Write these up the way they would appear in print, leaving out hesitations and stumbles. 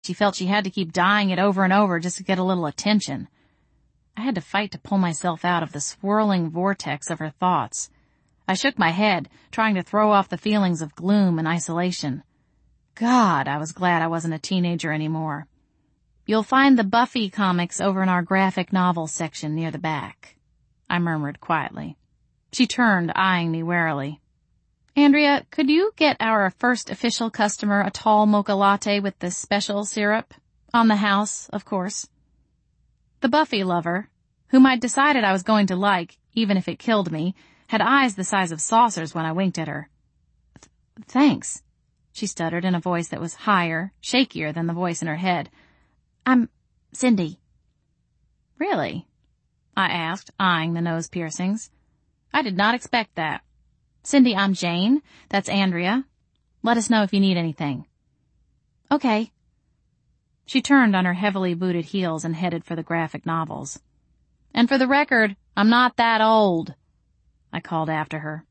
She felt she had to keep dying it over and over just to get a little attention. I had to fight to pull myself out of the swirling vortex of her thoughts. I shook my head, trying to throw off the feelings of gloom and isolation. God, I was glad I wasn't a teenager anymore. "You'll find the Buffy comics over in our graphic novels section near the back," I murmured quietly. She turned, eyeing me warily. "Andrea, could you get our first official customer a tall mocha latte with the special syrup? On the house, of course." The Buffy lover, whom I'd decided I was going to like, even if it killed me, had eyes the size of saucers when I winked at her. Thanks," she stuttered in a voice that was higher, shakier than the voice in her head. "I'm Cindy." "Really?" I asked, eyeing the nose piercings. I did not expect that. "Cindy, I'm Jane. That's Andrea. Let us know if you need anything." "Okay." She turned on her heavily booted heels and headed for the graphic novels. "And for the record, I'm not that old," I called after her.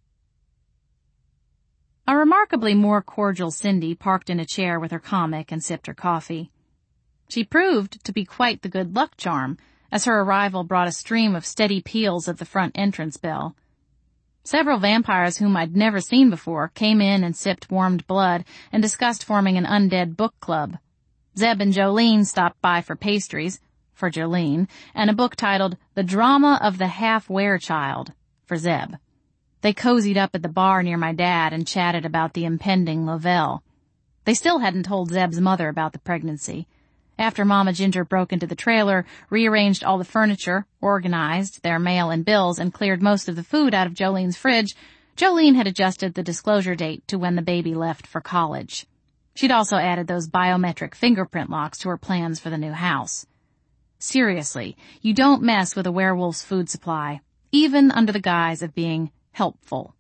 A remarkably more cordial Cindy parked in a chair with her comic and sipped her coffee. She proved to be quite the good luck charm, as her arrival brought a stream of steady peals at the front entrance bell. Several vampires whom I'd never seen before came in and sipped warmed blood and discussed forming an undead book club. Zeb and Jolene stopped by for pastries, for Jolene, and a book titled The Drama of the Half-Were-Child, for Zeb. They cozied up at the bar near my dad and chatted about the impending Lovell. They still hadn't told Zeb's mother about the pregnancy. After Mama Ginger broke into the trailer, rearranged all the furniture, organized their mail and bills, and cleared most of the food out of Jolene's fridge, Jolene had adjusted the disclosure date to when the baby left for college. She'd also added those biometric fingerprint locks to her plans for the new house. Seriously, you don't mess with a werewolf's food supply, even under the guise of being helpful.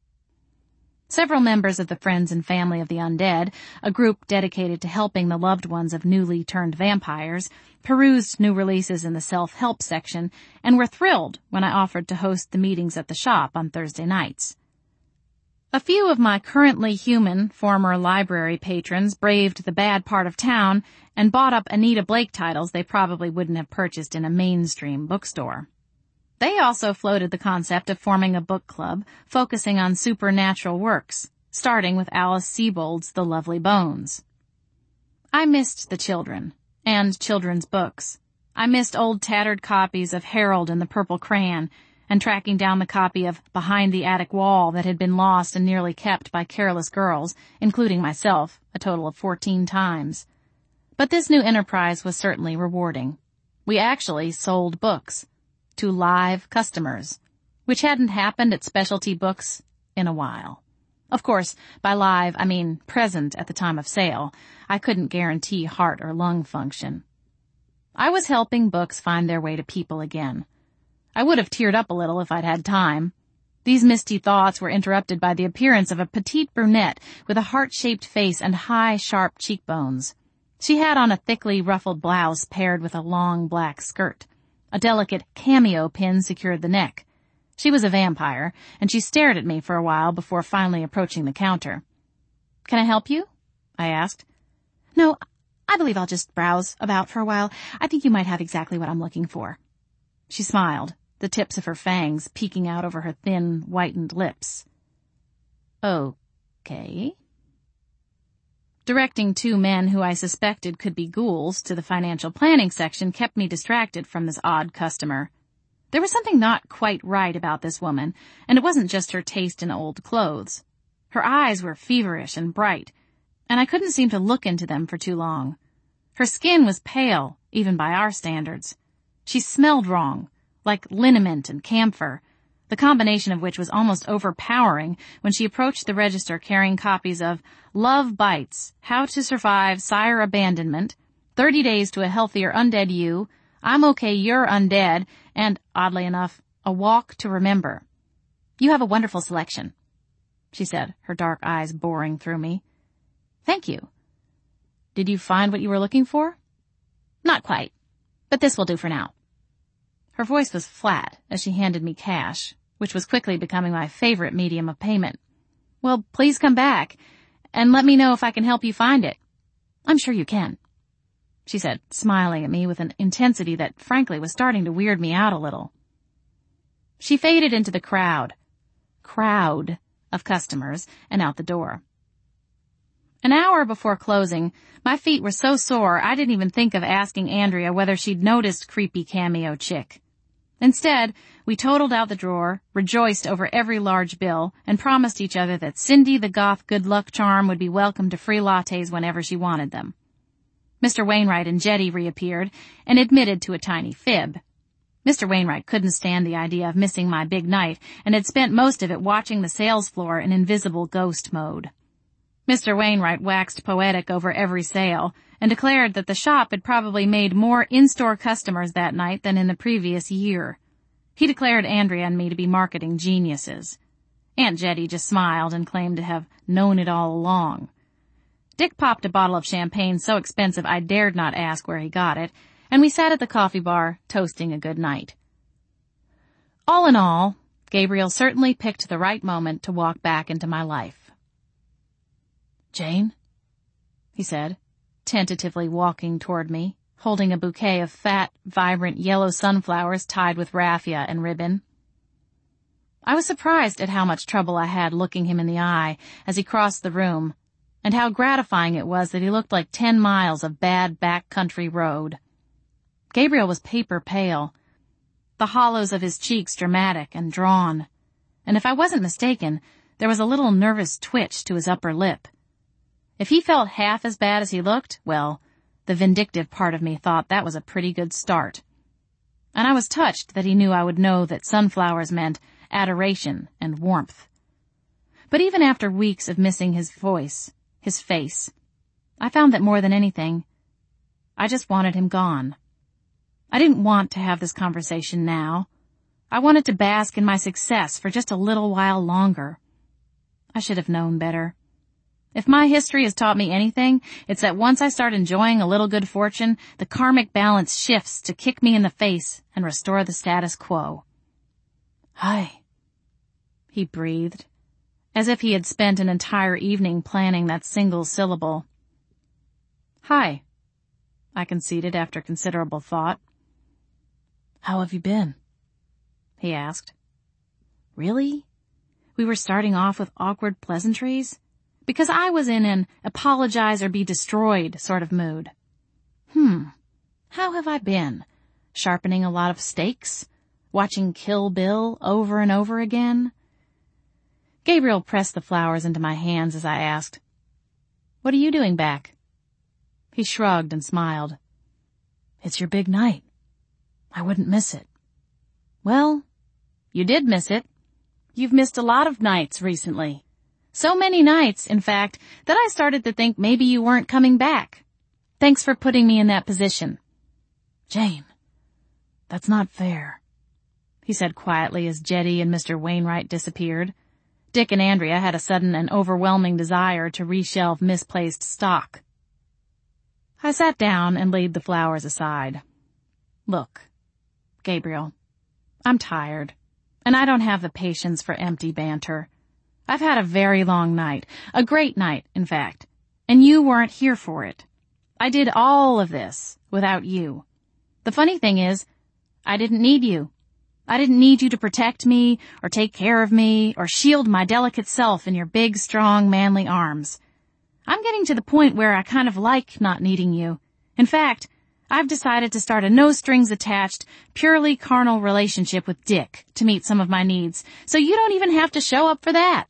Several members of the Friends and Family of the Undead, a group dedicated to helping the loved ones of newly turned vampires, perused new releases in the self-help section and were thrilled when I offered to host the meetings at the shop on Thursday nights. A few of my currently human former library patrons braved the bad part of town and bought up Anita Blake titles they probably wouldn't have purchased in a mainstream bookstore. They also floated the concept of forming a book club focusing on supernatural works, starting with Alice Sebold's The Lovely Bones. I missed the children, and children's books. I missed old tattered copies of Harold and the Purple Crayon, and tracking down the copy of Behind the Attic Wall that had been lost and nearly kept by careless girls, including myself, a total of 14 times. But this new enterprise was certainly rewarding. We actually sold books to live customers, which hadn't happened at specialty books in a while. Of course, by live, I mean present at the time of sale. I couldn't guarantee heart or lung function. I was helping books find their way to people again. I would have teared up a little if I'd had time. These misty thoughts were interrupted by the appearance of a petite brunette with a heart-shaped face and high, sharp cheekbones. She had on a thickly ruffled blouse paired with a long black skirt. A delicate cameo pin secured the neck. She was a vampire, and she stared at me for a while before finally approaching the counter. "Can I help you?" I asked. "No, I believe I'll just browse about for a while. I think you might have exactly what I'm looking for." She smiled, the tips of her fangs peeking out over her thin, whitened lips. "Okay." Directing 2 men who I suspected could be ghouls to the financial planning section kept me distracted from this odd customer. There was something not quite right about this woman, and it wasn't just her taste in old clothes. Her eyes were feverish and bright, and I couldn't seem to look into them for too long. Her skin was pale, even by our standards. She smelled wrong, like liniment and camphor, the combination of which was almost overpowering when she approached the register carrying copies of Love Bites, How to Survive Sire Abandonment, 30 Days to a Healthier Undead You, I'm Okay, You're Undead, and, oddly enough, A Walk to Remember. "You have a wonderful selection," she said, her dark eyes boring through me. "Thank you." "Did you find what you were looking for?" "Not quite, but this will do for now." Her voice was flat as she handed me cash, which was quickly becoming my favorite medium of payment. "Well, please come back, and let me know if I can help you find it." I'm sure you can," she said, smiling at me with an intensity that frankly was starting to weird me out a little. She faded into the crowd of customers and out the door. An hour before closing, my feet were so sore I didn't even think of asking Andrea whether she'd noticed creepy cameo chick. Instead, we totaled out the drawer, rejoiced over every large bill, and promised each other that Cindy the goth good luck charm would be welcome to free lattes whenever she wanted them. Mr. Wainwright and Jetty reappeared and admitted to a tiny fib. Mr. Wainwright couldn't stand the idea of missing my big night and had spent most of it watching the sales floor in invisible ghost mode. Mr. Wainwright waxed poetic over every sale and declared that the shop had probably made more in-store customers that night than in the previous year. He declared Andrea and me to be marketing geniuses. Aunt Jetty just smiled and claimed to have known it all along. Dick popped a bottle of champagne so expensive I dared not ask where he got it, and we sat at the coffee bar toasting a good night. All in all, Gabriel certainly picked the right moment to walk back into my life. "Jane," he said, tentatively walking toward me, holding a bouquet of fat, vibrant yellow sunflowers tied with raffia and ribbon. I was surprised at how much trouble I had looking him in the eye as he crossed the room, and how gratifying it was that he looked like 10 miles of bad back-country road. Gabriel was paper pale, the hollows of his cheeks dramatic and drawn, and if I wasn't mistaken, there was a little nervous twitch to his upper lip. If he felt half as bad as he looked, well, the vindictive part of me thought that was a pretty good start. And I was touched that he knew I would know that sunflowers meant adoration and warmth. But even after weeks of missing his voice, his face, I found that more than anything, I just wanted him gone. I didn't want to have this conversation now. I wanted to bask in my success for just a little while longer. I should have known better. If my history has taught me anything, it's that once I start enjoying a little good fortune, the karmic balance shifts to kick me in the face and restore the status quo. "Hi," he breathed, as if he had spent an entire evening planning that single syllable. "Hi," I conceded after considerable thought. "How have you been?" he asked. Really? We were starting off with awkward pleasantries? Because I was in an apologize or be destroyed sort of mood. How have I been? Sharpening a lot of stakes? Watching Kill Bill over and over again? Gabriel pressed the flowers into my hands as I asked, "What are you doing back?" He shrugged and smiled. "It's your big night. I wouldn't miss it." "Well, you did miss it. You've missed a lot of nights recently. So many nights, in fact, that I started to think maybe you weren't coming back. Thanks for putting me in that position." "Jane, that's not fair," he said quietly as Jetty and Mr. Wainwright disappeared. Dick and Andrea had a sudden and overwhelming desire to reshelve misplaced stock. I sat down and laid the flowers aside. "Look, Gabriel, I'm tired, and I don't have the patience for empty banter. I've had a very long night, a great night, in fact, and you weren't here for it. I did all of this without you. The funny thing is, I didn't need you. I didn't need you to protect me, or take care of me, or shield my delicate self in your big, strong, manly arms. I'm getting to the point where I kind of like not needing you. In fact, I've decided to start a no-strings-attached, purely carnal relationship with Dick to meet some of my needs, so you don't even have to show up for that."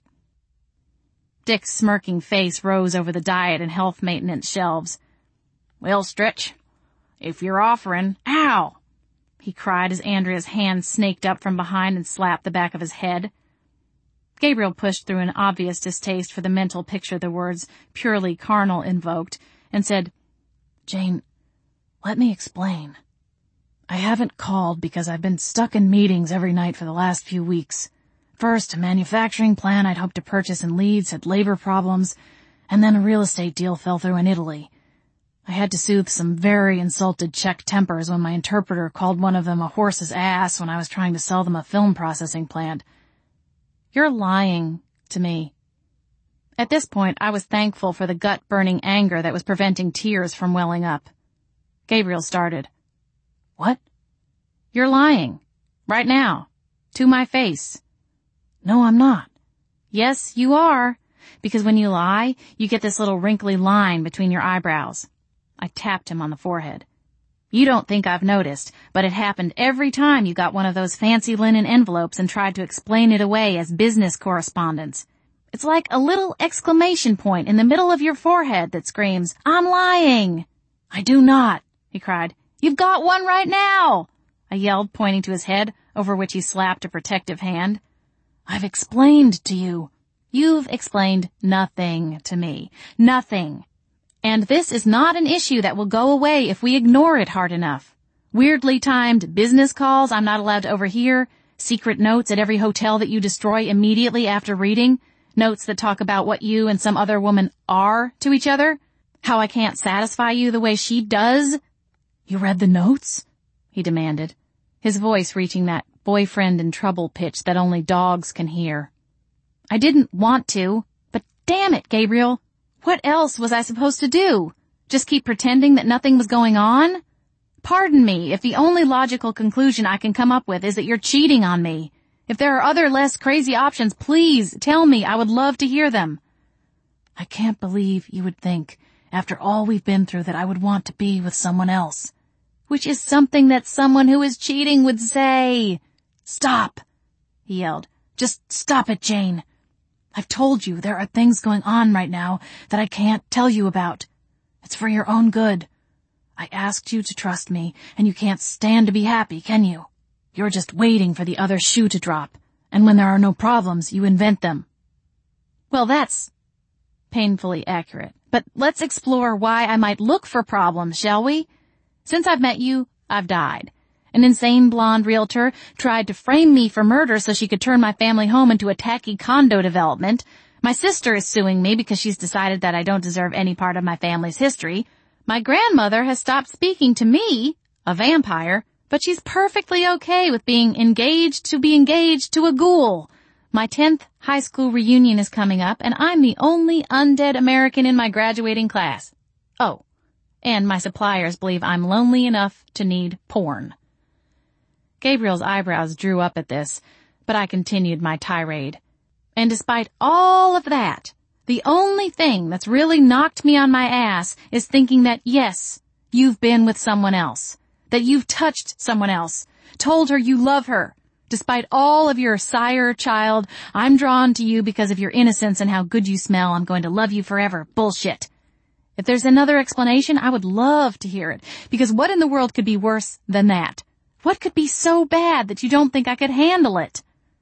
Dick's smirking face rose over the diet and health maintenance shelves. "Well, Stretch, if you're offering—" "Ow!" he cried as Andrea's hand snaked up from behind and slapped the back of his head. Gabriel pushed through an obvious distaste for the mental picture the words purely carnal invoked and said, "Jane, let me explain. I haven't called because I've been stuck in meetings every night for the last few weeks. First, a manufacturing plant I'd hoped to purchase in Leeds had labor problems, and then a real estate deal fell through in Italy. I had to soothe some very insulted Czech tempers when my interpreter called one of them a horse's ass when I was trying to sell them a film processing plant. You're lying to me. At this point, I was thankful for the gut-burning anger that was preventing tears from welling up. Gabriel started. What? You're lying. Right now. To my face. No, I'm not. Yes, you are. Because when you lie, you get this little wrinkly line between your eyebrows. I tapped him on the forehead. You don't think I've noticed, but it happened every time you got one of those fancy linen envelopes and tried to explain it away as business correspondence. It's like a little exclamation point in the middle of your forehead that screams, I'm lying. I do not, he cried. You've got one right now, I yelled, pointing to his head, over which he slapped a protective hand. I've explained to you. You've explained nothing to me. Nothing. And this is not an issue that will go away if we ignore it hard enough. Weirdly timed business calls I'm not allowed to overhear, secret notes at every hotel that you destroy immediately after reading, notes that talk about what you and some other woman are to each other, how I can't satisfy you the way she does. You read the notes? He demanded, his voice reaching that boyfriend in trouble pitch that only dogs can hear. I didn't want to, but damn it, Gabriel. What else was I supposed to do? Just keep pretending that nothing was going on? Pardon me if the only logical conclusion I can come up with is that you're cheating on me. If there are other less crazy options, please tell me. I would love to hear them. I can't believe you would think, after all we've been through, that I would want to be with someone else. Which is something that someone who is cheating would say. Stop, he yelled. Just stop it, Jane. I've told you there are things going on right now that I can't tell you about. It's for your own good. I asked you to trust me, and you can't stand to be happy, can you? You're just waiting for the other shoe to drop, and when there are no problems, you invent them. Well, that's painfully accurate. But let's explore why I might look for problems, shall we? Since I've met you, I've died. An insane blonde realtor tried to frame me for murder so she could turn my family home into a tacky condo development. My sister is suing me because she's decided that I don't deserve any part of my family's history. My grandmother has stopped speaking to me, a vampire, but she's perfectly okay with being engaged to a ghoul. My 10th high school reunion is coming up, and I'm the only undead American in my graduating class. Oh, and my suppliers believe I'm lonely enough to need porn. Gabriel's eyebrows drew up at this, but I continued my tirade. And despite all of that, the only thing that's really knocked me on my ass is thinking that, yes, you've been with someone else, that you've touched someone else, told her you love her. Despite all of your sire child, I'm drawn to you because of your innocence and how good you smell. I'm going to love you forever. Bullshit. If there's another explanation, I would love to hear it, because what in the world could be worse than that? What could be so bad that you don't think I could handle it?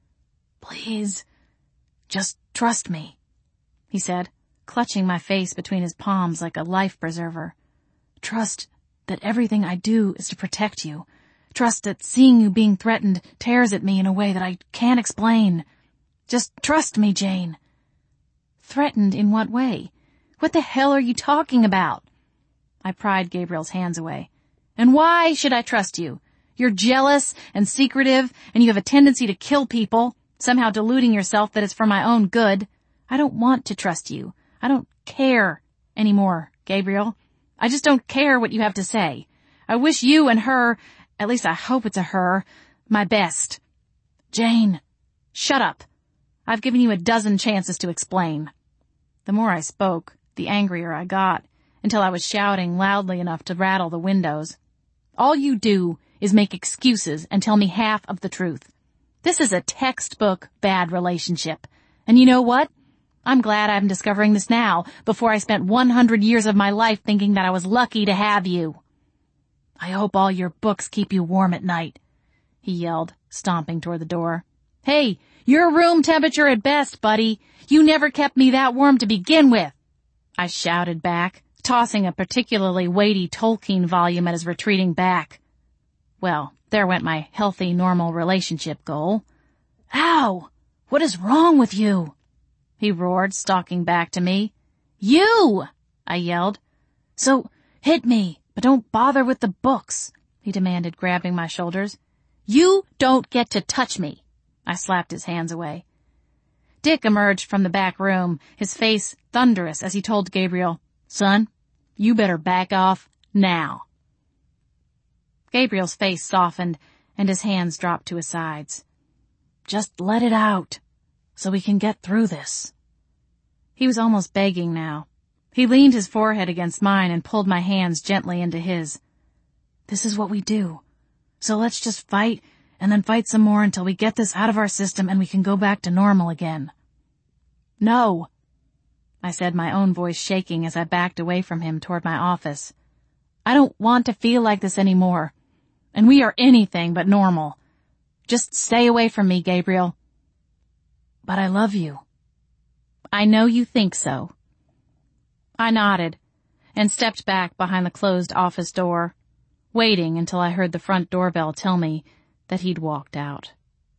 Please, just trust me, he said, clutching my face between his palms like a life preserver. Trust that everything I do is to protect you. Trust that seeing you being threatened tears at me in a way that I can't explain. Just trust me, Jane. Threatened in what way? What the hell are you talking about? I pried Gabriel's hands away. And why should I trust you? You're jealous and secretive, and you have a tendency to kill people, somehow deluding yourself that it's for my own good. I don't want to trust you. I don't care anymore, Gabriel. I just don't care what you have to say. I wish you and her, at least I hope it's a her, my best. Jane, shut up. I've given you a dozen chances to explain. The more I spoke, the angrier I got, until I was shouting loudly enough to rattle the windows. All you do is make excuses and tell me half of the truth. This is a textbook bad relationship. And you know what? I'm glad I'm discovering this now, before I spent 100 years of my life thinking that I was lucky to have you. I hope all your books keep you warm at night, he yelled, stomping toward the door. Hey, you're room temperature at best, buddy. You never kept me that warm to begin with, I shouted back, tossing a particularly weighty Tolkien volume at his retreating back. Well, there went my healthy, normal relationship goal. Ow! What is wrong with you? He roared, stalking back to me. You! I yelled. So, hit me, but don't bother with the books, he demanded, grabbing my shoulders. You don't get to touch me. I slapped his hands away. Dick emerged from the back room, his face thunderous as he told Gabriel, "Son, you better back off now." Gabriel's face softened, and his hands dropped to his sides. "Just let it out, so we can get through this." He was almost begging now. He leaned his forehead against mine and pulled my hands gently into his. "This is what we do. So let's just fight, and then fight some more until we get this out of our system and we can go back to normal again." "No," I said, my own voice shaking as I backed away from him toward my office. "I don't want to feel like this anymore. And we are anything but normal. Just stay away from me, Gabriel." "But I love you." "I know you think so." I nodded and stepped back behind the closed office door, waiting until I heard the front doorbell tell me that he'd walked out.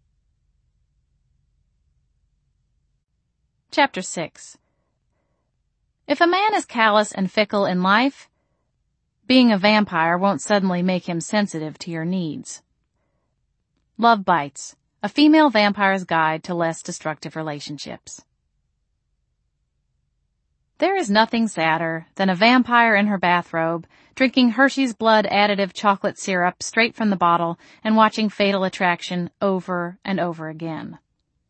Chapter 6. If a man is callous and fickle in life, being a vampire won't suddenly make him sensitive to your needs. Love Bites, a female vampire's guide to less destructive relationships. There is nothing sadder than a vampire in her bathrobe, drinking Hershey's blood additive chocolate syrup straight from the bottle and watching Fatal Attraction over and over again.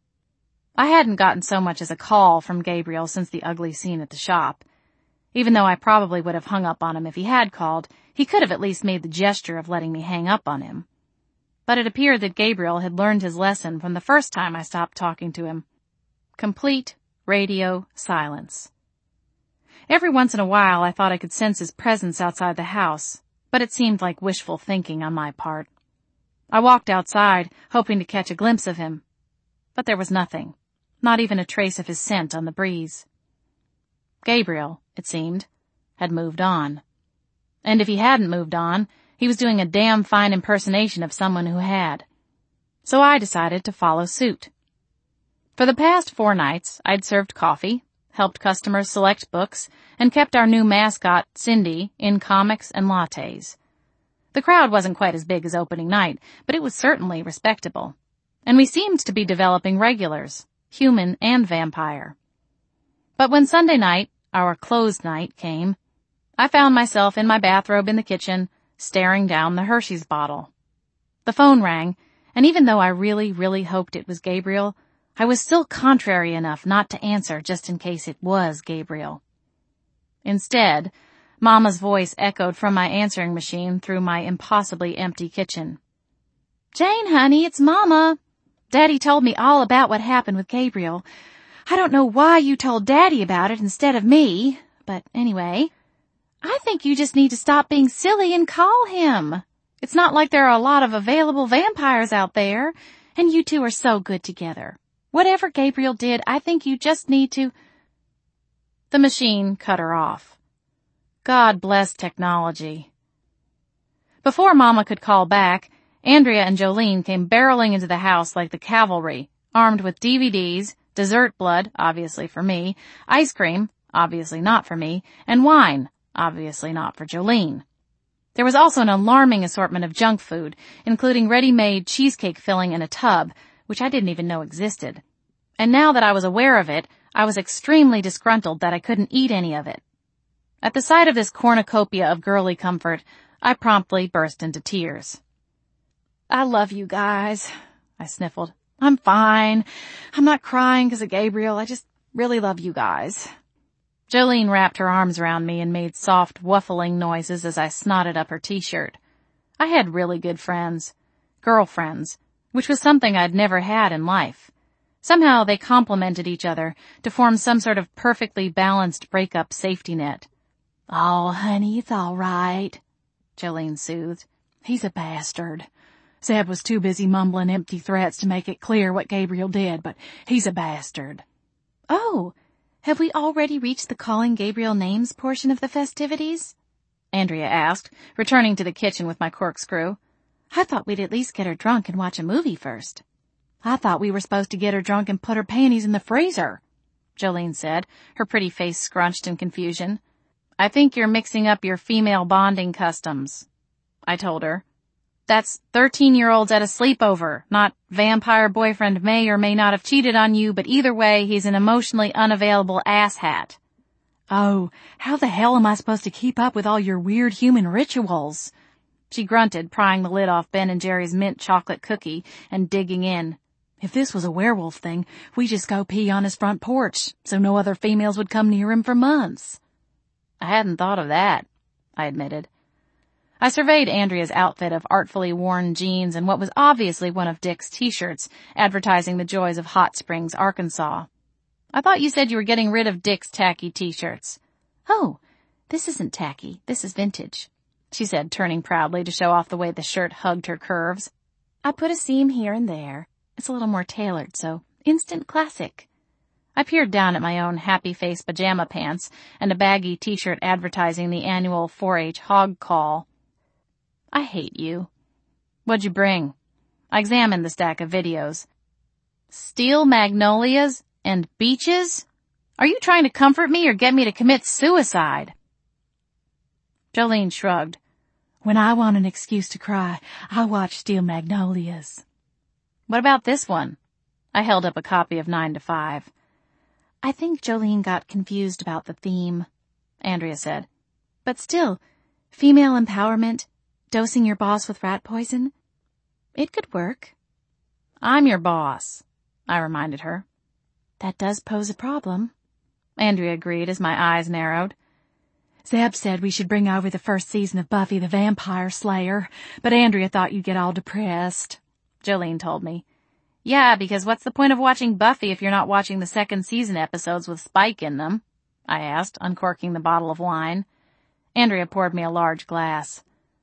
I hadn't gotten so much as a call from Gabriel since the ugly scene at the shop. Even though I probably would have hung up on him if he had called, he could have at least made the gesture of letting me hang up on him. But it appeared that Gabriel had learned his lesson from the first time I stopped talking to him. Complete radio silence. Every once in a while I thought I could sense his presence outside the house, but it seemed like wishful thinking on my part. I walked outside, hoping to catch a glimpse of him, but there was nothing. Not even a trace of his scent on the breeze. Gabriel, it seemed, had moved on. And if he hadn't moved on, he was doing a damn fine impersonation of someone who had. So I decided to follow suit. For the past 4 nights, I'd served coffee, helped customers select books, and kept our new mascot, Cindy, in comics and lattes. The crowd wasn't quite as big as opening night, but it was certainly respectable. And we seemed to be developing regulars, human and vampire. But when Sunday night, our closed night, came, I found myself in my bathrobe in the kitchen, staring down the Hershey's bottle. The phone rang, and even though I really, really hoped it was Gabriel, I was still contrary enough not to answer just in case it was Gabriel. Instead, Mama's voice echoed from my answering machine through my impossibly empty kitchen. "Jane, honey, it's Mama. Daddy told me all about what happened with Gabriel. I don't know why you told Daddy about it instead of me, but anyway, I think you just need to stop being silly and call him. It's not like there are a lot of available vampires out there, and you two are so good together. Whatever Gabriel did, I think you just need to—" The machine cut her off. God bless technology. Before Mama could call back, Andrea and Jolene came barreling into the house like the cavalry, armed with DVDs, dessert blood, obviously for me, ice cream, obviously not for me, and wine, obviously not for Jolene. There was also an alarming assortment of junk food, including ready-made cheesecake filling in a tub, which I didn't even know existed. And now that I was aware of it, I was extremely disgruntled that I couldn't eat any of it. At the sight of this cornucopia of girly comfort, I promptly burst into tears. "I love you guys," I sniffled. "I'm fine. I'm not crying because of Gabriel. I just really love you guys." Jolene wrapped her arms around me and made soft, wuffling noises as I snotted up her t-shirt. I had really good friends. Girlfriends, which was something I'd never had in life. Somehow they complemented each other to form some sort of perfectly balanced breakup safety net. "Oh, honey, it's all right," Jolene soothed. "He's a bastard. Zeb was too busy mumbling empty threats to make it clear what Gabriel did, but he's a bastard." "Oh, have we already reached the calling Gabriel names portion of the festivities?" Andrea asked, returning to the kitchen with my corkscrew. "I thought we'd at least get her drunk and watch a movie first." "I thought we were supposed to get her drunk and put her panties in the freezer," Jolene said, her pretty face scrunched in confusion. "I think you're mixing up your female bonding customs," I told her. That's 13-year-olds at a sleepover, not vampire boyfriend may or may not have cheated on you, but either way, he's an emotionally unavailable asshat. Oh, how the hell am I supposed to keep up with all your weird human rituals? She grunted, prying the lid off Ben & Jerry's mint chocolate cookie and digging in. If this was a werewolf thing, we just go pee on his front porch, so no other females would come near him for months. I hadn't thought of that, I admitted. I surveyed Andrea's outfit of artfully worn jeans and what was obviously one of Dick's t-shirts, advertising the joys of Hot Springs, Arkansas. I thought you said you were getting rid of Dick's tacky t-shirts. Oh, this isn't tacky, this is vintage, she said, turning proudly to show off the way the shirt hugged her curves. I put a seam here and there. It's a little more tailored, so instant classic. I peered down at my own happy face pajama pants and a baggy t-shirt advertising the annual 4-H hog call. I hate you. What'd you bring? I examined the stack of videos. Steel magnolias and beaches? Are you trying to comfort me or get me to commit suicide? Jolene shrugged. When I want an excuse to cry, I watch Steel Magnolias. What about this one? I held up a copy of 9 to 5. I think Jolene got confused about the theme, Andrea said. But still, female empowerment, dosing your boss with rat poison, it could work. I'm your boss, I reminded her. That does pose a problem, Andrea agreed as my eyes narrowed. Zeb said we should bring over the first season of Buffy the Vampire Slayer, but Andrea thought you'd get all depressed, Jolene told me. Yeah, because what's the point of watching Buffy if you're not watching the second season episodes with Spike in them? I asked, uncorking the bottle of wine. Andrea poured me a large glass.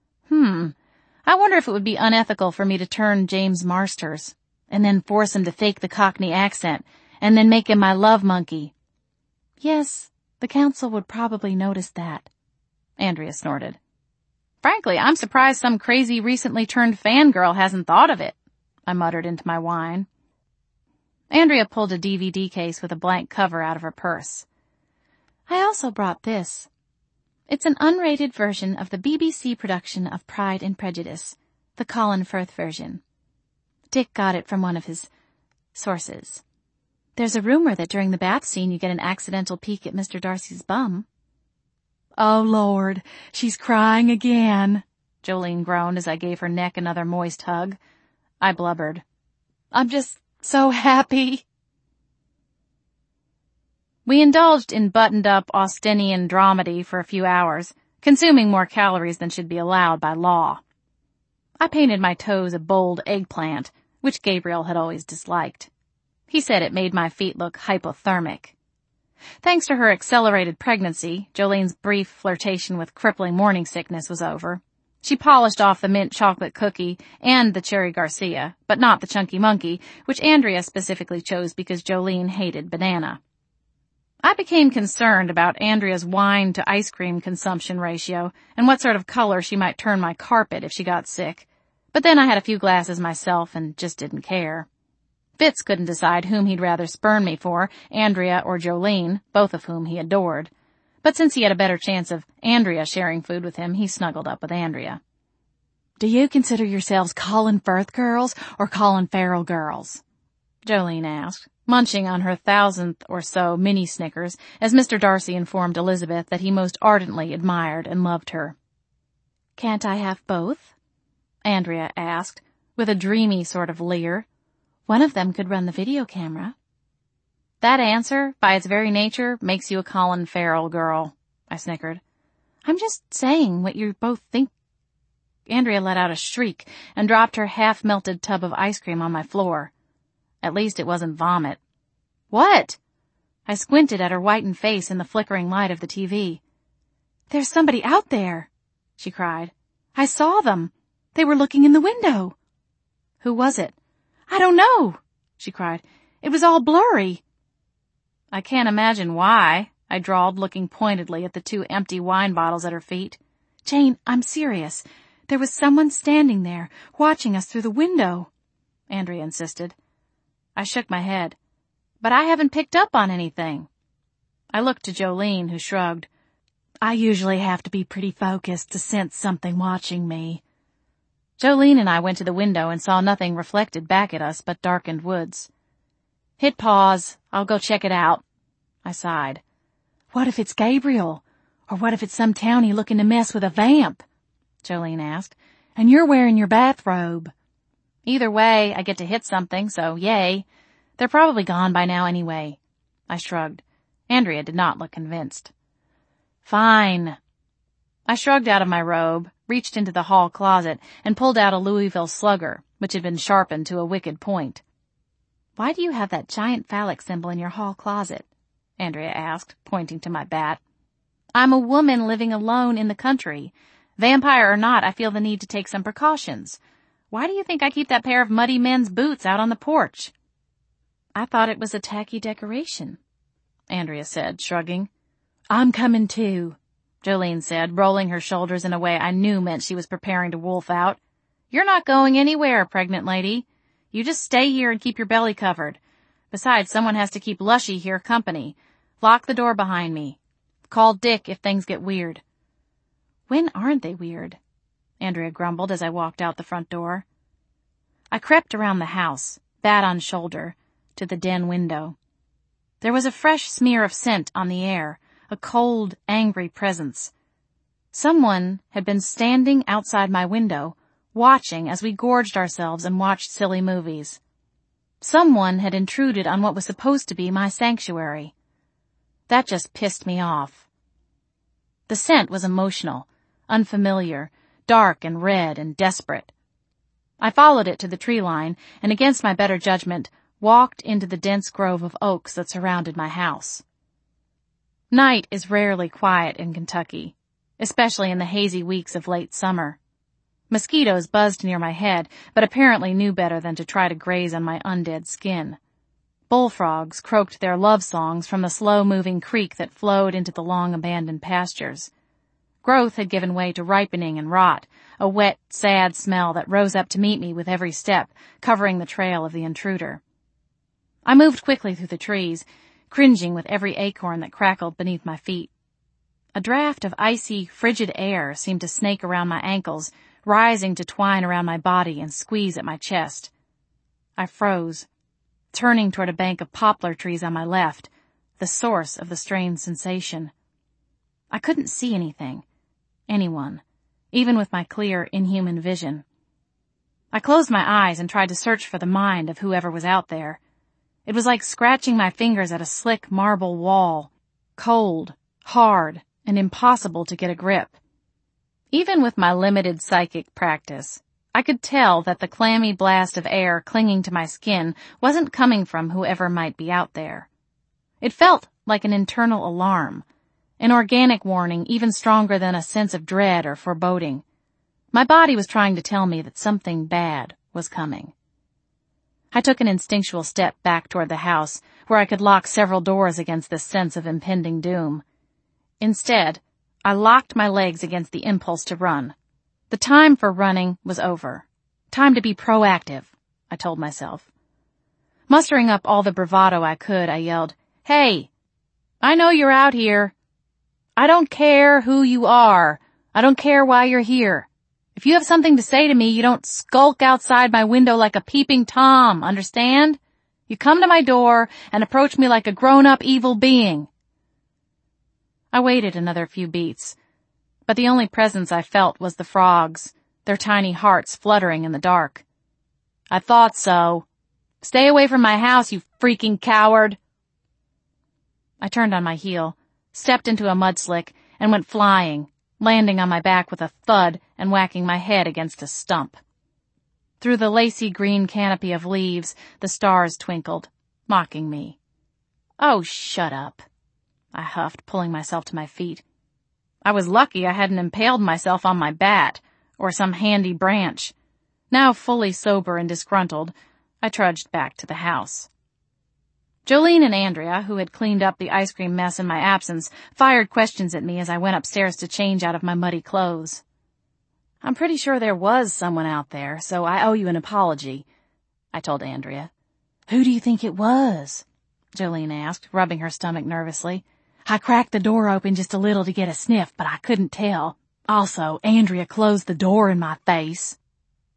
I wonder if it would be unethical for me to turn James Marsters, and then force him to fake the Cockney accent, and then make him my love monkey. Yes, the council would probably notice that, Andrea snorted. Frankly, I'm surprised some crazy recently turned fangirl hasn't thought of it, I muttered into my wine. Andrea pulled a DVD case with a blank cover out of her purse. I also brought this. It's an unrated version of the BBC production of Pride and Prejudice, the Colin Firth version. Dick got it from one of his sources. There's a rumor that during the bath scene you get an accidental peek at Mr. Darcy's bum. Oh, Lord, she's crying again, Jolene groaned as I gave her neck another moist hug. I blubbered. I'm just so happy. We indulged in buttoned-up Austinian dramedy for a few hours, consuming more calories than should be allowed by law. I painted my toes a bold eggplant, which Gabriel had always disliked. He said it made my feet look hypothermic. Thanks to her accelerated pregnancy, Jolene's brief flirtation with crippling morning sickness was over. She polished off the mint chocolate cookie and the cherry Garcia, but not the chunky monkey, which Andrea specifically chose because Jolene hated banana. I became concerned about Andrea's wine to ice cream consumption ratio and what sort of color she might turn my carpet if she got sick. But then I had a few glasses myself and just didn't care. Fitz couldn't decide whom he'd rather spurn me for, Andrea or Jolene, both of whom he adored. But since he had a better chance of Andrea sharing food with him, he snuggled up with Andrea. Do you consider yourselves Colin Firth girls or Colin Farrell girls? Jolene asked, munching on her 1,000th or so mini Snickers as Mr. Darcy informed Elizabeth that he most ardently admired and loved her. Can't I have both? Andrea asked, with a dreamy sort of leer. One of them could run the video camera. That answer, by its very nature, makes you a Colin Farrell girl, I snickered. I'm just saying what you both think. Andrea let out a shriek and dropped her half-melted tub of ice cream on my floor. At least it wasn't vomit. What? I squinted at her whitened face in the flickering light of the TV. There's somebody out there, she cried. I saw them. They were looking in the window. Who was it? I don't know, she cried. It was all blurry. I can't imagine why, I drawled, looking pointedly at the 2 empty wine bottles at her feet. Jane, I'm serious. There was someone standing there, watching us through the window, Andrea insisted. I shook my head. But I haven't picked up on anything. I looked to Jolene, who shrugged. I usually have to be pretty focused to sense something watching me. Jolene and I went to the window and saw nothing reflected back at us but darkened woods. Hit pause. I'll go check it out. I sighed. What if it's Gabriel? Or what if it's some townie looking to mess with a vamp? Jolene asked. And you're wearing your bathrobe. Either way, I get to hit something, so yay. They're probably gone by now anyway. I shrugged. Andrea did not look convinced. Fine. I shrugged out of my robe, reached into the hall closet, and pulled out a Louisville Slugger, which had been sharpened to a wicked point. Why do you have that giant phallic symbol in your hall closet? Andrea asked, pointing to my bat. I'm a woman living alone in the country. Vampire or not, I feel the need to take some precautions. Why do you think I keep that pair of muddy men's boots out on the porch? I thought it was a tacky decoration, Andrea said, shrugging. I'm coming too, Jolene said, rolling her shoulders in a way I knew meant she was preparing to wolf out. You're not going anywhere, pregnant lady. You just stay here and keep your belly covered. Besides, someone has to keep Lushy here company. Lock the door behind me. Call Dick if things get weird. When aren't they weird? Andrea grumbled as I walked out the front door. I crept around the house, bat on shoulder, to the den window. There was a fresh smear of scent on the air, a cold, angry presence. Someone had been standing outside my window, watching as we gorged ourselves and watched silly movies. Someone had intruded on what was supposed to be my sanctuary. That just pissed me off. The scent was emotional, unfamiliar, dark and red and desperate. I followed it to the tree line and, against my better judgment, walked into the dense grove of oaks that surrounded my house. Night is rarely quiet in Kentucky, especially in the hazy weeks of late summer. Mosquitoes buzzed near my head, but apparently knew better than to try to graze on my undead skin. Bullfrogs croaked their love songs from the slow-moving creek that flowed into the long-abandoned pastures. Growth had given way to ripening and rot, a wet, sad smell that rose up to meet me with every step, covering the trail of the intruder. I moved quickly through the trees, cringing with every acorn that crackled beneath my feet. A draft of icy, frigid air seemed to snake around my ankles, rising to twine around my body and squeeze at my chest. I froze, turning toward a bank of poplar trees on my left, the source of the strange sensation. I couldn't see anyone, even with my clear, inhuman vision. I closed my eyes and tried to search for the mind of whoever was out there. It was like scratching my fingers at a slick marble wall, cold, hard, and impossible to get a grip. Even with my limited psychic practice, I could tell that the clammy blast of air clinging to my skin wasn't coming from whoever might be out there. It felt like an internal alarm, an organic warning even stronger than a sense of dread or foreboding. My body was trying to tell me that something bad was coming. I took an instinctual step back toward the house, where I could lock several doors against this sense of impending doom. Instead, I locked my legs against the impulse to run. The time for running was over. Time to be proactive, I told myself. Mustering up all the bravado I could, I yelled, "Hey! I know you're out here. I don't care who you are. I don't care why you're here. If you have something to say to me, you don't skulk outside my window like a peeping Tom, understand? You come to my door and approach me like a grown-up evil being." I waited another few beats, but the only presence I felt was the frogs, their tiny hearts fluttering in the dark. "I thought so. Stay away from my house, you freaking coward." I turned on my heel, stepped into a mudslick, and went flying, landing on my back with a thud and whacking my head against a stump. Through the lacy green canopy of leaves, the stars twinkled, mocking me. "Oh, shut up," I huffed, pulling myself to my feet. I was lucky I hadn't impaled myself on my bat, or some handy branch. Now fully sober and disgruntled, I trudged back to the house. Jolene and Andrea, who had cleaned up the ice cream mess in my absence, fired questions at me as I went upstairs to change out of my muddy clothes. "I'm pretty sure there was someone out there, so I owe you an apology," I told Andrea. "Who do you think it was?" Jolene asked, rubbing her stomach nervously. "I cracked the door open just a little to get a sniff, but I couldn't tell. Also, Andrea closed the door in my face."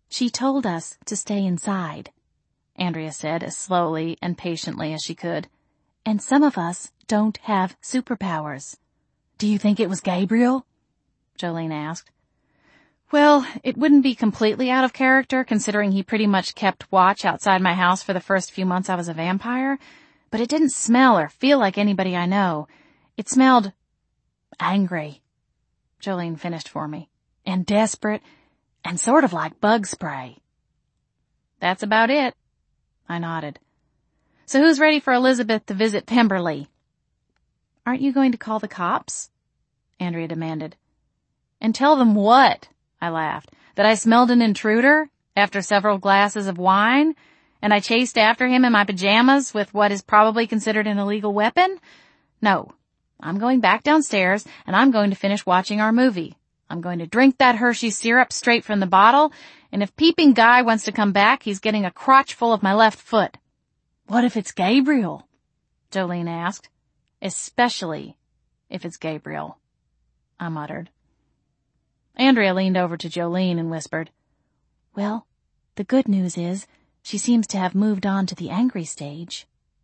She told us to stay inside, Andrea said as slowly and patiently as she could. And some of us don't have superpowers. Do you think it was Gabriel? Jolene asked. Well, it wouldn't be completely out of character considering he pretty much kept watch outside my house for the first few months I was a vampire, but it didn't smell or feel like anybody I know. It smelled angry, Jolene finished for me, and desperate, and sort of like bug spray. That's about it, I nodded. So who's ready for Elizabeth to visit Pemberley? Aren't you going to call the cops? Andrea demanded. And tell them what? I laughed. That I smelled an intruder after several glasses of wine, and I chased after him in my pajamas with what is probably considered an illegal weapon? No. I'm going back downstairs, and I'm going to finish watching our movie. I'm going to drink that Hershey syrup straight from the bottle, and if Peeping Guy wants to come back, he's getting a crotch full of my left foot. What if it's Gabriel? Jolene asked. Especially if it's Gabriel, I muttered. Andrea leaned over to Jolene and whispered, Well, the good news is she seems to have moved on to the angry stage.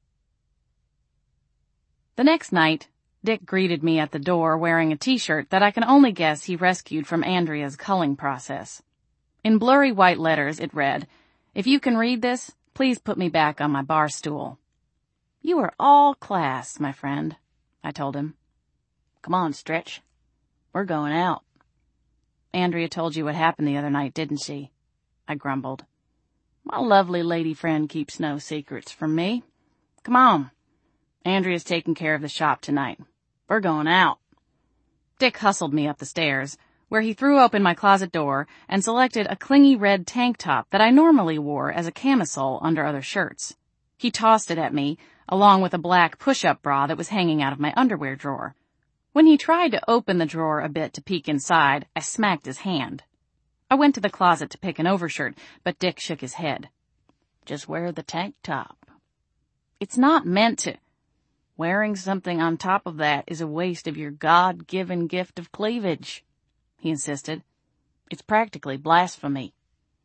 The next night, Dick greeted me at the door wearing a t-shirt that I can only guess he rescued from Andrea's culling process. In blurry white letters it read, If you can read this, please put me back on my bar stool. You are all class, my friend, I told him. Come on, Stretch. We're going out. Andrea told you what happened the other night, didn't she? I grumbled. My lovely lady friend keeps no secrets from me. Come on. Andrea's taking care of the shop tonight. We're going out. Dick hustled me up the stairs, where he threw open my closet door and selected a clingy red tank top that I normally wore as a camisole under other shirts. He tossed it at me, along with a black push-up bra that was hanging out of my underwear drawer. When he tried to open the drawer a bit to peek inside, I smacked his hand. I went to the closet to pick an overshirt, but Dick shook his head. Just wear the tank top. It's not meant to. Wearing something on top of that is a waste of your God-given gift of cleavage, he insisted. It's practically blasphemy.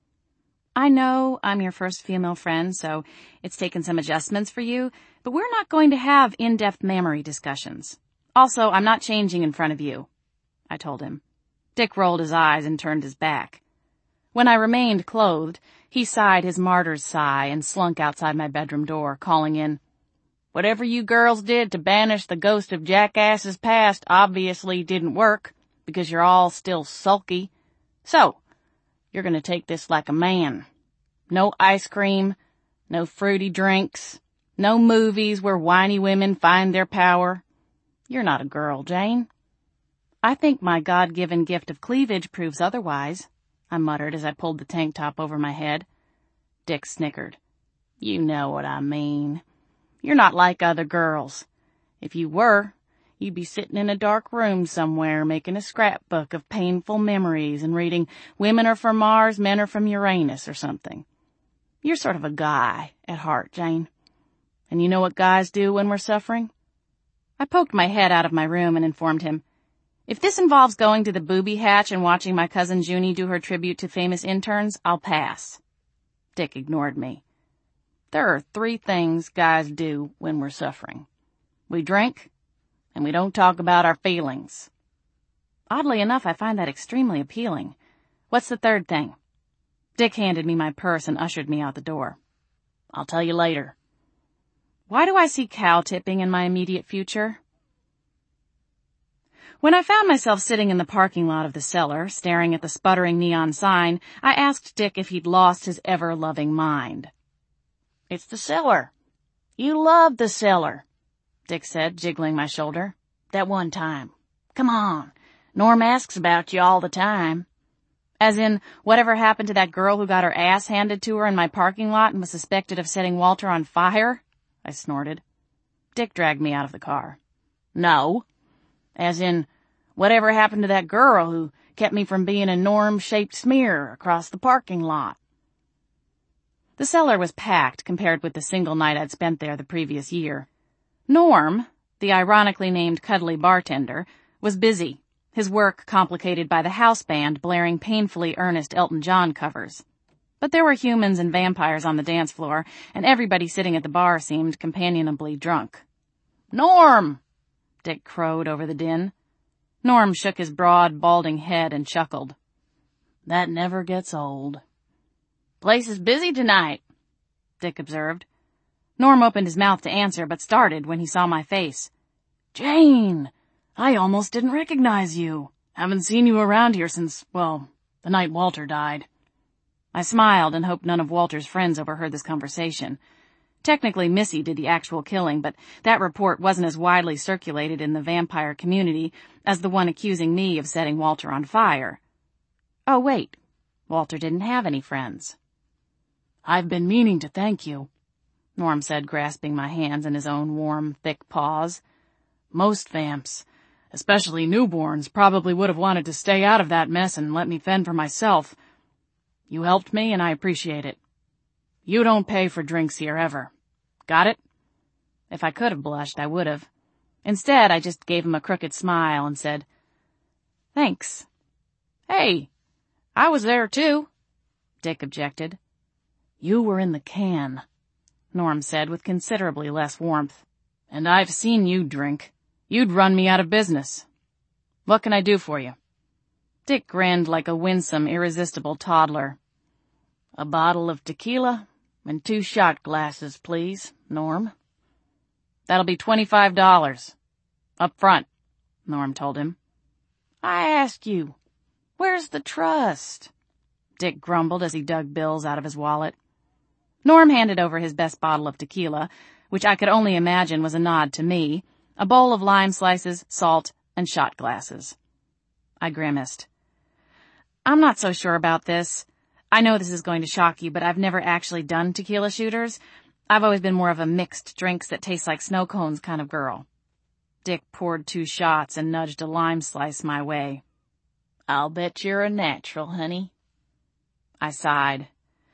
I know I'm your first female friend, so it's taken some adjustments for you, but we're not going to have in-depth mammary discussions. Also, I'm not changing in front of you, I told him. Dick rolled his eyes and turned his back. When I remained clothed, he sighed his martyr's sigh and slunk outside my bedroom door, calling in, Whatever you girls did to banish the ghost of Jackass's past obviously didn't work, because you're all still sulky. So, you're gonna take this like a man. No ice cream, no fruity drinks, no movies where whiny women find their power. You're not a girl, Jane. I think my God-given gift of cleavage proves otherwise, I muttered as I pulled the tank top over my head. Dick snickered. You know what I mean. You're not like other girls. If you were, you'd be sitting in a dark room somewhere making a scrapbook of painful memories and reading Women are from Mars, Men are from Uranus or something. You're sort of a guy at heart, Jane. And you know what guys do when we're suffering? I poked my head out of my room and informed him, If this involves going to the booby hatch and watching my cousin Junie do her tribute to famous interns, I'll pass. Dick ignored me. There are 3 things guys do when we're suffering. We drink, and we don't talk about our feelings. Oddly enough, I find that extremely appealing. What's the 3rd thing? Dick handed me my purse and ushered me out the door. I'll tell you later. Why do I see cow tipping in my immediate future? When I found myself sitting in the parking lot of the cellar, staring at the sputtering neon sign, I asked Dick if he'd lost his ever-loving mind. It's the cellar. You love the cellar, Dick said, jiggling my shoulder. That one time. Come on. Norm asks about you all the time. As in, whatever happened to that girl who got her ass handed to her in my parking lot and was suspected of setting Walter on fire? I snorted. Dick dragged me out of the car. No. As in, whatever happened to that girl who kept me from being a Norm-shaped smear across the parking lot? The cellar was packed compared with the single night I'd spent there the previous year. Norm, the ironically named cuddly bartender, was busy, his work complicated by the house band blaring painfully earnest Elton John covers. But there were humans and vampires on the dance floor, and everybody sitting at the bar seemed companionably drunk. "Norm!" Dick crowed over the din. Norm shook his broad, balding head and chuckled. "That never gets old." "Place is busy tonight," Dick observed. Norm opened his mouth to answer, but started when he saw my face. "Jane! I almost didn't recognize you. Haven't seen you around here since, well, the night Walter died." I smiled and hoped none of Walter's friends overheard this conversation. Technically, Missy did the actual killing, but that report wasn't as widely circulated in the vampire community as the one accusing me of setting Walter on fire. Oh, wait. Walter didn't have any friends. "I've been meaning to thank you," Norm said, grasping my hands in his own warm, thick paws. "Most vamps, especially newborns, probably would have wanted to stay out of that mess and let me fend for myself. You helped me, and I appreciate it. You don't pay for drinks here, ever. Got it?" If I could have blushed, I would have. Instead, I just gave him a crooked smile and said, "Thanks." "Hey, I was there too," Dick objected. "You were in the can," Norm said with considerably less warmth. "And I've seen you drink. You'd run me out of business. What can I do for you?" Dick grinned like a winsome, irresistible toddler. "A bottle of tequila and 2 shot glasses, please, Norm." "That'll be $25. Up front," Norm told him. "I ask you, where's the trust?" Dick grumbled as he dug bills out of his wallet. Norm handed over his best bottle of tequila, which I could only imagine was a nod to me, a bowl of lime slices, salt, and shot glasses. I grimaced. "I'm not so sure about this. I know this is going to shock you, but I've never actually done tequila shooters. I've always been more of a mixed drinks that taste like snow cones kind of girl." Dick poured 2 shots and nudged a lime slice my way. "I'll bet you're a natural, honey." I sighed.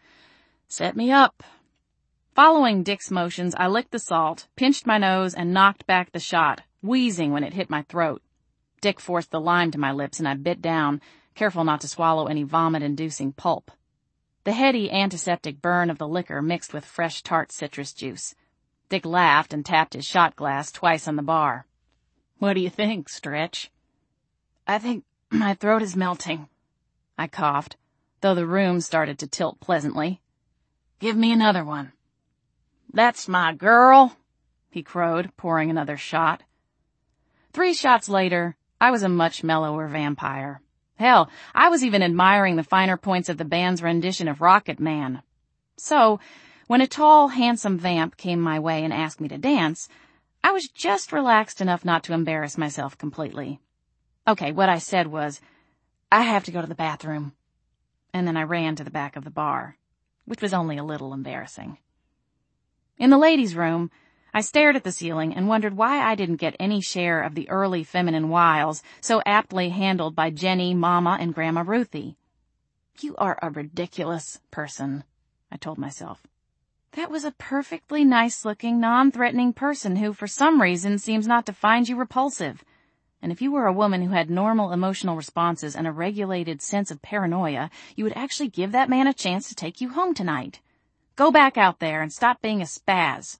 "Set me up." Following Dick's motions, I licked the salt, pinched my nose, and knocked back the shot, wheezing when it hit my throat. Dick forced the lime to my lips, and I bit down, careful not to swallow any vomit-inducing pulp. The heady antiseptic burn of the liquor mixed with fresh tart citrus juice. Dick laughed and tapped his shot glass twice on the bar. "What do you think, Stretch?" "I think my throat is melting," I coughed, though the room started to tilt pleasantly. "Give me another one." "That's my girl," he crowed, pouring another shot. 3 shots later, I was a much mellower vampire. Hell, I was even admiring the finer points of the band's rendition of Rocket Man. So, when a tall, handsome vamp came my way and asked me to dance, I was just relaxed enough not to embarrass myself completely. Okay, what I said was, "I have to go to the bathroom." And then I ran to the back of the bar, which was only a little embarrassing. In the ladies' room, I stared at the ceiling and wondered why I didn't get any share of the early feminine wiles so aptly handled by Jenny, Mama, and Grandma Ruthie. "You are a ridiculous person," I told myself. That was a perfectly nice-looking, non-threatening person who, for some reason, seems not to find you repulsive. And if you were a woman who had normal emotional responses and a regulated sense of paranoia, you would actually give that man a chance to take you home tonight. Go back out there and stop being a spaz.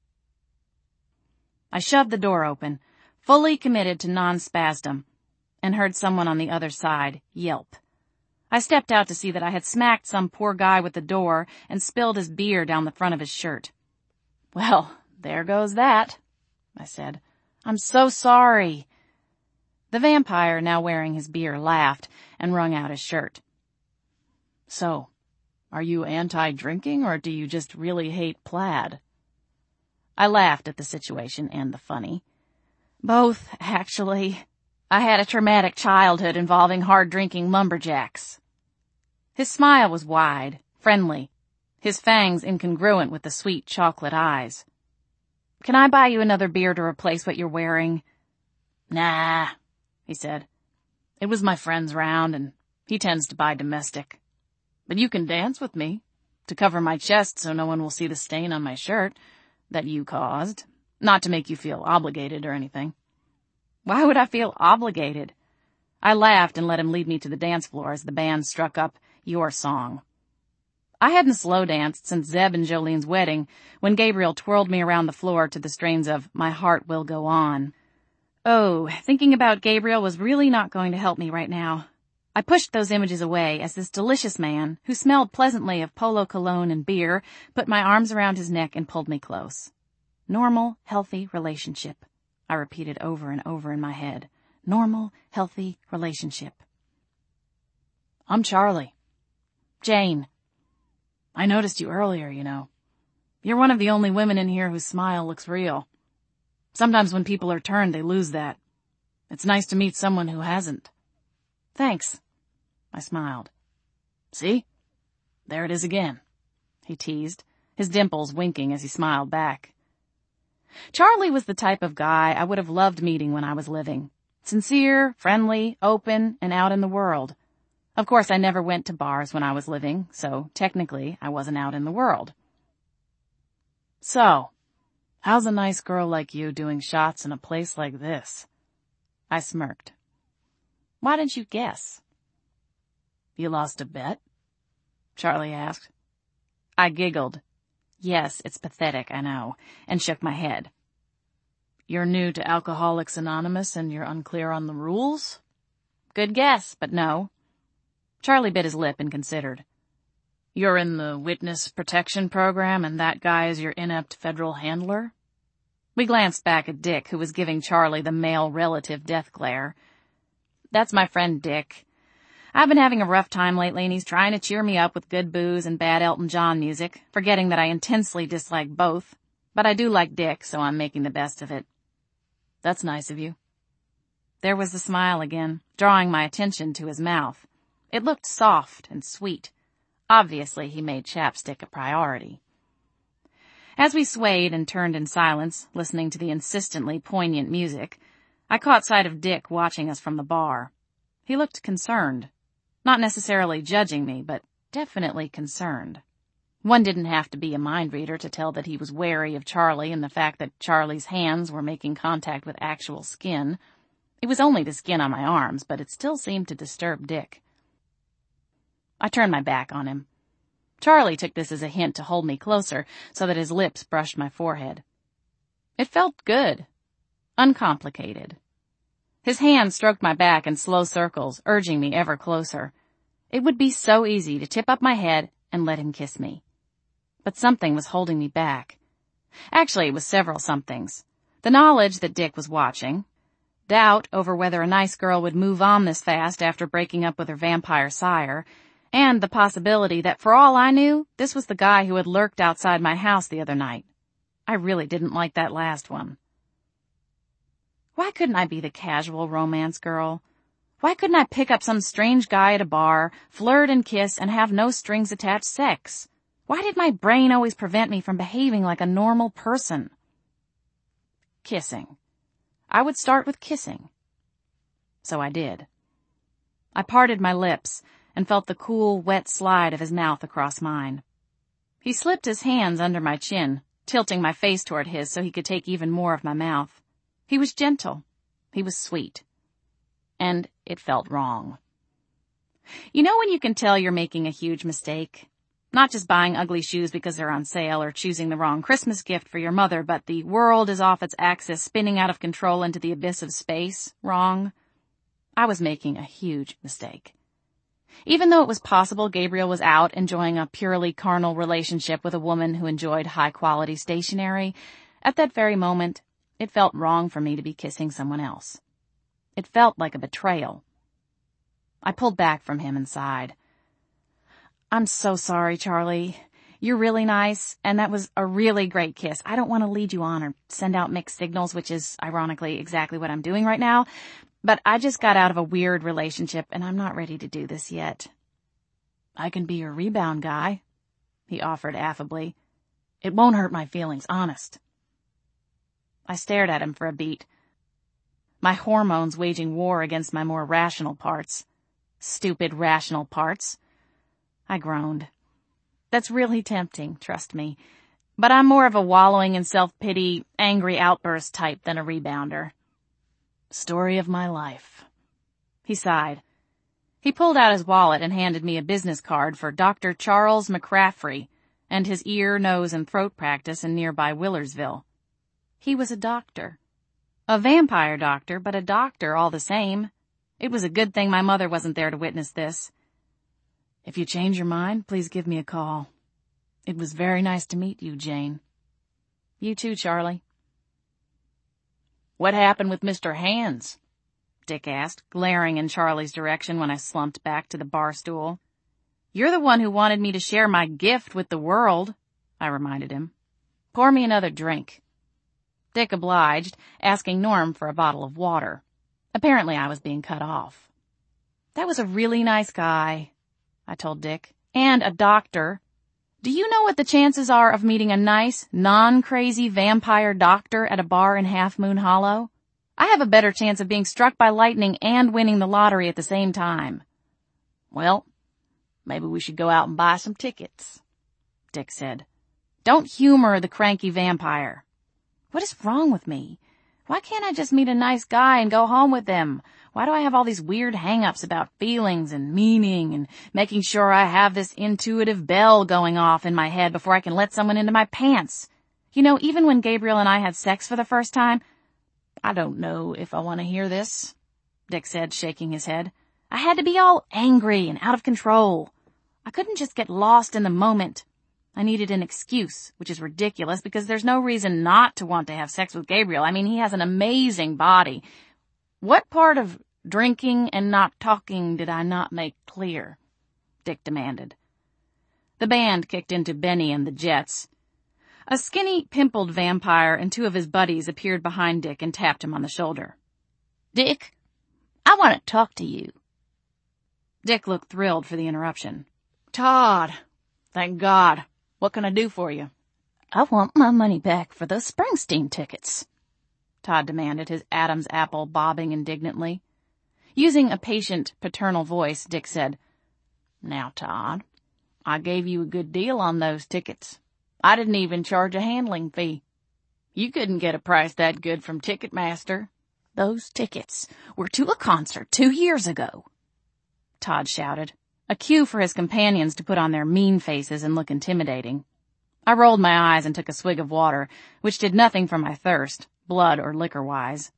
I shoved the door open, fully committed to non-spasdom, and heard someone on the other side yelp. I stepped out to see that I had smacked some poor guy with the door and spilled his beer down the front of his shirt. "Well, there goes that," I said. "I'm so sorry." The vampire, now wearing his beer, laughed and wrung out his shirt. "So, are you anti-drinking, or do you just really hate plaid?" I laughed at the situation and the funny. "Both, actually. I had a traumatic childhood involving hard-drinking lumberjacks." His smile was wide, friendly, his fangs incongruent with the sweet chocolate eyes. "Can I buy you another beer to replace what you're wearing?" "Nah," he said. "It was my friend's round, and he tends to buy domestic. But you can dance with me, to cover my chest so no one will see the stain on my shirt that you caused, not to make you feel obligated or anything." Why would I feel obligated? I laughed and let him lead me to the dance floor as the band struck up Your Song. I hadn't slow danced since Zeb and Jolene's wedding, when Gabriel twirled me around the floor to the strains of My Heart Will Go On. Oh, thinking about Gabriel was really not going to help me right now. I pushed those images away as this delicious man, who smelled pleasantly of polo cologne and beer, put my arms around his neck and pulled me close. Normal, healthy relationship, I repeated over and over in my head. Normal, healthy relationship. I'm Charlie. Jane. I noticed you earlier, you know. You're one of the only women in here whose smile looks real. Sometimes when people are turned, they lose that. It's nice to meet someone who hasn't. Thanks. I smiled. See? There it is again, he teased, his dimples winking as he smiled back. Charlie was the type of guy I would have loved meeting when I was living. Sincere, friendly, open, and out in the world. Of course, I never went to bars when I was living, so technically I wasn't out in the world. So, how's a nice girl like you doing shots in a place like this? I smirked. Why didn't you guess? You lost a bet? Charlie asked. I giggled. Yes, it's pathetic, I know, and shook my head. You're new to Alcoholics Anonymous and you're unclear on the rules? Good guess, but no. Charlie bit his lip and considered. You're in the witness protection program and that guy is your inept federal handler? We glanced back at Dick, who was giving Charlie the male relative death glare. That's my friend Dick. I've been having a rough time lately and he's trying to cheer me up with good booze and bad Elton John music, forgetting that I intensely dislike both. But I do like Dick, so I'm making the best of it. That's nice of you. There was the smile again, drawing my attention to his mouth. It looked soft and sweet. Obviously, he made chapstick a priority. As we swayed and turned in silence, listening to the insistently poignant music, I caught sight of Dick watching us from the bar. He looked concerned. Not necessarily judging me, but definitely concerned. One didn't have to be a mind reader to tell that he was wary of Charlie and the fact that Charlie's hands were making contact with actual skin. It was only the skin on my arms, but it still seemed to disturb Dick. I turned my back on him. Charlie took this as a hint to hold me closer so that his lips brushed my forehead. It felt good. Uncomplicated. His hand stroked my back in slow circles, urging me ever closer. It would be so easy to tip up my head and let him kiss me. But something was holding me back. Actually, it was several somethings. The knowledge that Dick was watching, doubt over whether a nice girl would move on this fast after breaking up with her vampire sire, and the possibility that for all I knew, this was the guy who had lurked outside my house the other night. I really didn't like that last one. Why couldn't I be the casual romance girl? Why couldn't I pick up some strange guy at a bar, flirt and kiss, and have no strings attached sex? Why did my brain always prevent me from behaving like a normal person? Kissing. I would start with kissing. So I did. I parted my lips and felt the cool, wet slide of his mouth across mine. He slipped his hands under my chin, tilting my face toward his so he could take even more of my mouth. He was gentle. He was sweet. And it felt wrong. You know when you can tell you're making a huge mistake? Not just buying ugly shoes because they're on sale or choosing the wrong Christmas gift for your mother, but the world is off its axis, spinning out of control into the abyss of space wrong? I was making a huge mistake. Even though it was possible Gabriel was out enjoying a purely carnal relationship with a woman who enjoyed high-quality stationery, at that very moment, it felt wrong for me to be kissing someone else. It felt like a betrayal. I pulled back from him and sighed. I'm so sorry, Charlie. You're really nice, and that was a really great kiss. I don't want to lead you on or send out mixed signals, which is, ironically, exactly what I'm doing right now, but I just got out of a weird relationship, and I'm not ready to do this yet. I can be your rebound guy, he offered affably. It won't hurt my feelings, honest. I stared at him for a beat, my hormones waging war against my more rational parts. Stupid rational parts. I groaned. That's really tempting, trust me. But I'm more of a wallowing in self-pity, angry outburst type than a rebounder. Story of my life. He sighed. He pulled out his wallet and handed me a business card for Dr. Charles McCraffrey and his ear, nose, and throat practice in nearby Willersville. He was a doctor. A vampire doctor, but a doctor all the same. It was a good thing my mother wasn't there to witness this. If you change your mind, please give me a call. It was very nice to meet you, Jane. You too, Charlie. What happened with Mr. Hands? Dick asked, glaring in Charlie's direction when I slumped back to the bar stool. You're the one who wanted me to share my gift with the world, I reminded him. Pour me another drink. Dick obliged, asking Norm for a bottle of water. Apparently I was being cut off. That was a really nice guy, I told Dick, and a doctor. Do you know what the chances are of meeting a nice, non-crazy vampire doctor at a bar in Half Moon Hollow? I have a better chance of being struck by lightning and winning the lottery at the same time. Well, maybe we should go out and buy some tickets, Dick said. Don't humor the cranky vampire. What is wrong with me? Why can't I just meet a nice guy and go home with him? Why do I have all these weird hang-ups about feelings and meaning and making sure I have this intuitive bell going off in my head before I can let someone into my pants? You know, even when Gabriel and I had sex for the first time, I don't know if I want to hear this, Dick said, shaking his head. I had to be all angry and out of control. I couldn't just get lost in the moment. I needed an excuse, which is ridiculous because there's no reason not to want to have sex with Gabriel. I mean, he has an amazing body. What part of drinking and not talking did I not make clear? Dick demanded. The band kicked into Benny and the Jets. A skinny, pimpled vampire and two of his buddies appeared behind Dick and tapped him on the shoulder. Dick, I want to talk to you. Dick looked thrilled for the interruption. Todd, thank God. What can I do for you? I want my money back for those Springsteen tickets, Todd demanded, his Adam's apple bobbing indignantly. Using a patient, paternal voice, Dick said, Now, Todd, I gave you a good deal on those tickets. I didn't even charge a handling fee. You couldn't get a price that good from Ticketmaster. Those tickets were to a concert 2 years ago, Todd shouted, a cue for his companions to put on their mean faces and look intimidating. I rolled my eyes and took a swig of water, which did nothing for my thirst, blood or liquor-wise.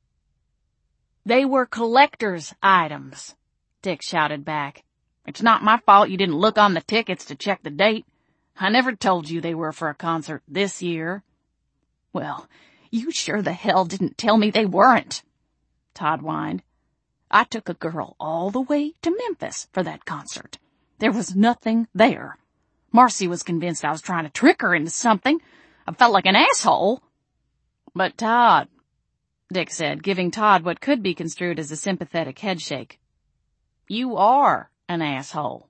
They were collector's items, Dick shouted back. It's not my fault you didn't look on the tickets to check the date. I never told you they were for a concert this year. Well, you sure the hell didn't tell me they weren't, Todd whined. I took a girl all the way to Memphis for that concert. There was nothing there. Marcy was convinced I was trying to trick her into something. I felt like an asshole. But Todd, Dick said, giving Todd what could be construed as a sympathetic headshake. You are an asshole.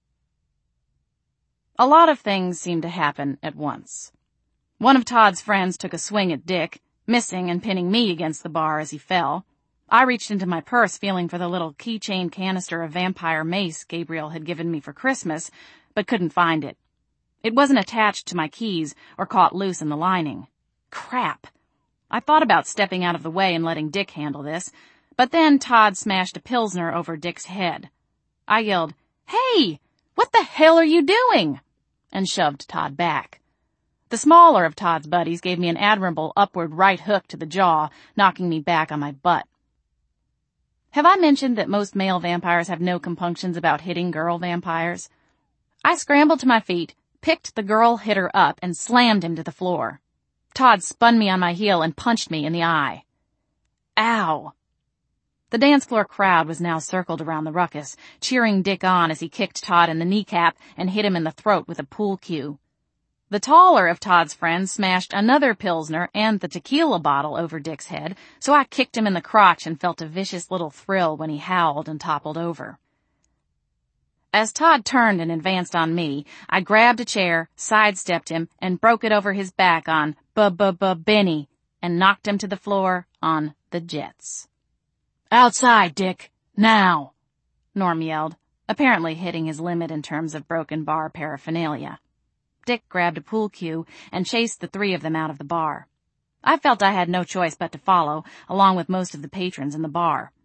A lot of things seemed to happen at once. One of Todd's friends took a swing at Dick, missing and pinning me against the bar as he fell. I reached into my purse feeling for the little keychain canister of vampire mace Gabriel had given me for Christmas, but couldn't find it. It wasn't attached to my keys or caught loose in the lining. Crap. I thought about stepping out of the way and letting Dick handle this, but then Todd smashed a Pilsner over Dick's head. I yelled, Hey! What the hell are you doing? And shoved Todd back. The smaller of Todd's buddies gave me an admirable upward right hook to the jaw, knocking me back on my butt. Have I mentioned that most male vampires have no compunctions about hitting girl vampires? I scrambled to my feet, picked the girl hitter up, and slammed him to the floor. Todd spun me on my heel and punched me in the eye. Ow! The dance floor crowd was now circled around the ruckus, cheering Dick on as he kicked Todd in the kneecap and hit him in the throat with a pool cue. The taller of Todd's friends smashed another Pilsner and the tequila bottle over Dick's head, so I kicked him in the crotch and felt a vicious little thrill when he howled and toppled over. As Todd turned and advanced on me, I grabbed a chair, sidestepped him, and broke it over his back on Benny, and knocked him to the floor on the Jets. Outside, Dick! Now! Norm yelled, apparently hitting his limit in terms of broken bar paraphernalia. Dick grabbed a pool cue and chased the three of them out of the bar. I felt I had no choice but to follow, along with most of the patrons in the bar.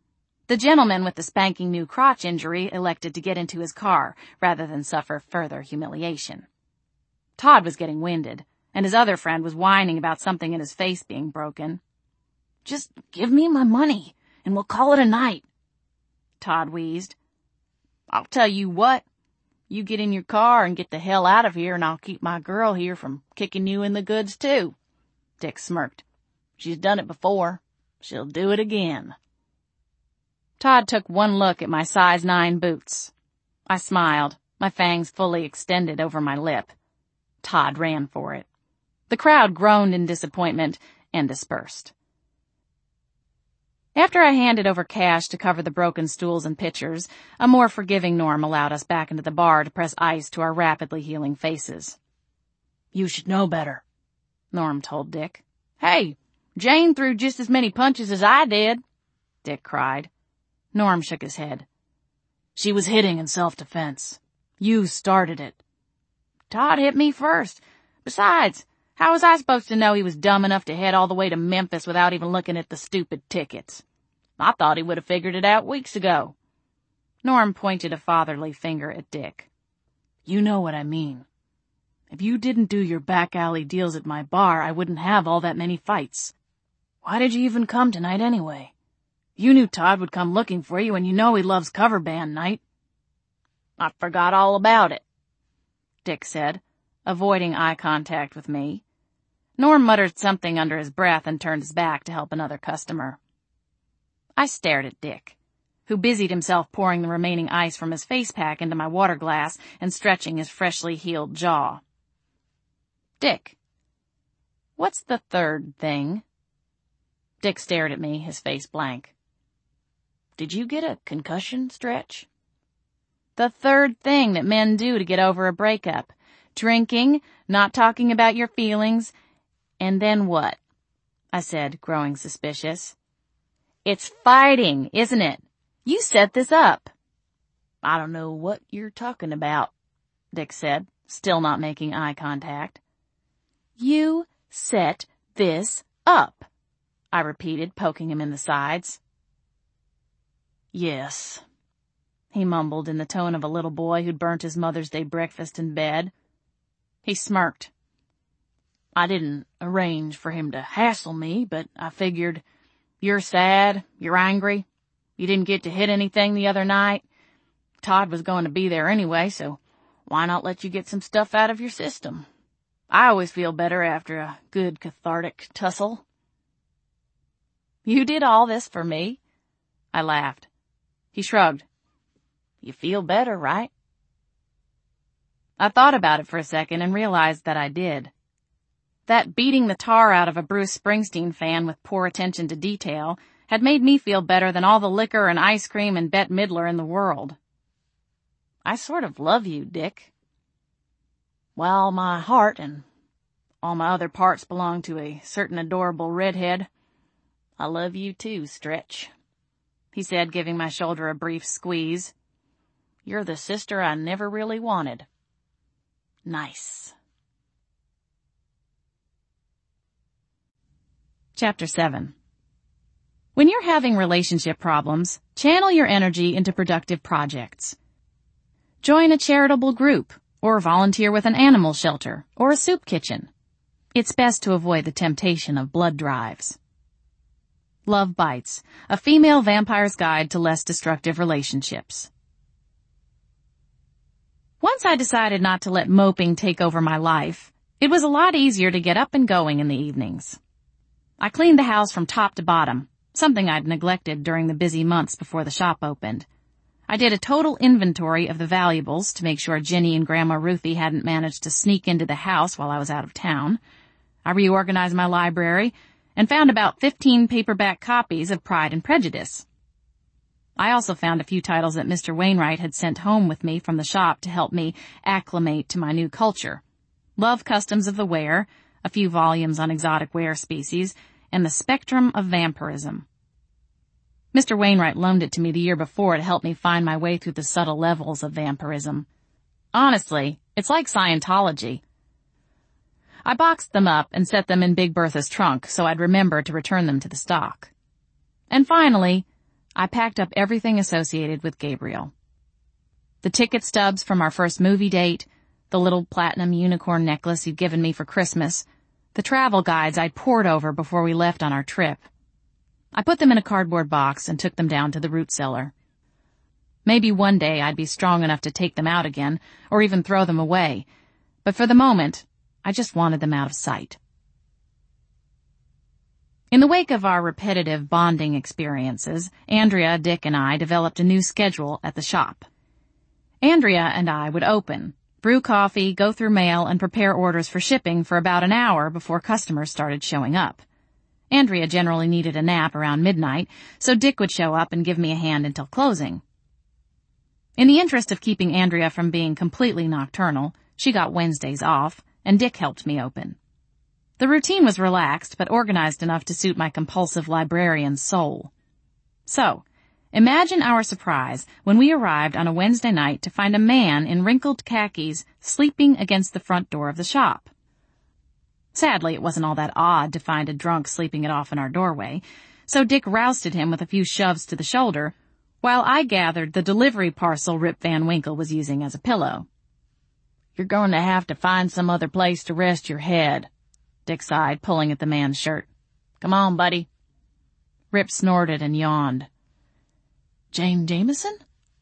The gentleman with the spanking new crotch injury elected to get into his car rather than suffer further humiliation. Todd was getting winded, and his other friend was whining about something in his face being broken. "Just give me my money, and we'll call it a night," Todd wheezed. "I'll tell you what. You get in your car and get the hell out of here, and I'll keep my girl here from kicking you in the goods, too," Dick smirked. "She's done it before. She'll do it again." Todd took one look at my size 9 boots. I smiled, my fangs fully extended over my lip. Todd ran for it. The crowd groaned in disappointment and dispersed. After I handed over cash to cover the broken stools and pitchers, a more forgiving Norm allowed us back into the bar to press ice to our rapidly healing faces. "You should know better," Norm told Dick. "Hey, Jane threw just as many punches as I did," Dick cried. Norm shook his head. "She was hitting in self-defense. You started it." "Todd hit me first. Besides, how was I supposed to know he was dumb enough to head all the way to Memphis without even looking at the stupid tickets? I thought he would have figured it out weeks ago." Norm pointed a fatherly finger at Dick. "You know what I mean. If you didn't do your back alley deals at my bar, I wouldn't have all that many fights. Why did you even come tonight anyway? You knew Todd would come looking for you, and you know he loves cover band night." "I forgot all about it," Dick said, avoiding eye contact with me. Norm muttered something under his breath and turned his back to help another customer. I stared at Dick, who busied himself pouring the remaining ice from his face pack into my water glass and stretching his freshly healed jaw. "Dick, what's the third thing?" Dick stared at me, his face blank. "Did you get a concussion, Stretch?" "The third thing that men do to get over a breakup. Drinking, not talking about your feelings, and then what?" I said, growing suspicious. "It's fighting, isn't it? You set this up." "I don't know what you're talking about," Dick said, still not making eye contact. "You set this up," I repeated, poking him in the sides. "Yes," he mumbled in the tone of a little boy who'd burnt his Mother's Day breakfast in bed. He smirked. "I didn't arrange for him to hassle me, but I figured, you're sad, you're angry, you didn't get to hit anything the other night. Todd was going to be there anyway, so why not let you get some stuff out of your system? I always feel better after a good cathartic tussle." "You did all this for me?" I laughed. He shrugged. "You feel better, right?" I thought about it for a second and realized that I did. That beating the tar out of a Bruce Springsteen fan with poor attention to detail had made me feel better than all the liquor and ice cream and Bette Midler in the world. "I sort of love you, Dick." "Well, my heart and all my other parts belong to a certain adorable redhead. I love you too, Stretch," he said, giving my shoulder a brief squeeze. "You're the sister I never really wanted." Nice. Chapter 7. When you're having relationship problems, channel your energy into productive projects. Join a charitable group, or volunteer with an animal shelter, or a soup kitchen. It's best to avoid the temptation of blood drives. Love Bites, a female vampire's guide to less destructive relationships. Once I decided not to let moping take over my life, it was a lot easier to get up and going in the evenings. I cleaned the house from top to bottom, something I'd neglected during the busy months before the shop opened. I did a total inventory of the valuables to make sure Ginny and Grandma Ruthie hadn't managed to sneak into the house while I was out of town. I reorganized my library and found about 15 paperback copies of Pride and Prejudice. I also found a few titles that Mr. Wainwright had sent home with me from the shop to help me acclimate to my new culture. Love Customs of the Were, a few volumes on exotic were species, and The Spectrum of Vampirism. Mr. Wainwright loaned it to me the year before to help me find my way through the subtle levels of vampirism. Honestly, it's like Scientology. I boxed them up and set them in Big Bertha's trunk so I'd remember to return them to the stock. And finally, I packed up everything associated with Gabriel. The ticket stubs from our first movie date, the little platinum unicorn necklace he'd given me for Christmas, the travel guides I'd pored over before we left on our trip. I put them in a cardboard box and took them down to the root cellar. Maybe one day I'd be strong enough to take them out again, or even throw them away, but for the moment, I just wanted them out of sight. In the wake of our repetitive bonding experiences, Andrea, Dick, and I developed a new schedule at the shop. Andrea and I would open, brew coffee, go through mail, and prepare orders for shipping for about an hour before customers started showing up. Andrea generally needed a nap around midnight, so Dick would show up and give me a hand until closing. In the interest of keeping Andrea from being completely nocturnal, she got Wednesdays off, and Dick helped me open. The routine was relaxed, but organized enough to suit my compulsive librarian's soul. So, imagine our surprise when we arrived on a Wednesday night to find a man in wrinkled khakis sleeping against the front door of the shop. Sadly, it wasn't all that odd to find a drunk sleeping it off in our doorway, so Dick rousted him with a few shoves to the shoulder, while I gathered the delivery parcel Rip Van Winkle was using as a pillow. "You're going to have to find some other place to rest your head," Dick sighed, pulling at the man's shirt. "Come on, buddy." Rip snorted and yawned. "Jane Jameson?"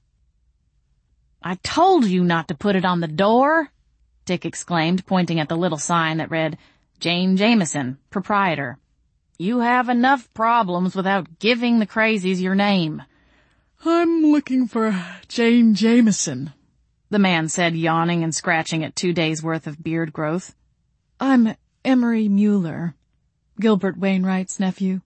"I told you not to put it on the door," Dick exclaimed, pointing at the little sign that read, "Jane Jameson, Proprietor. You have enough problems without giving the crazies your name." "I'm looking for Jane Jameson," the man said, yawning and scratching at 2 days' worth of beard growth. "I'm Emery Mueller, Gilbert Wainwright's nephew."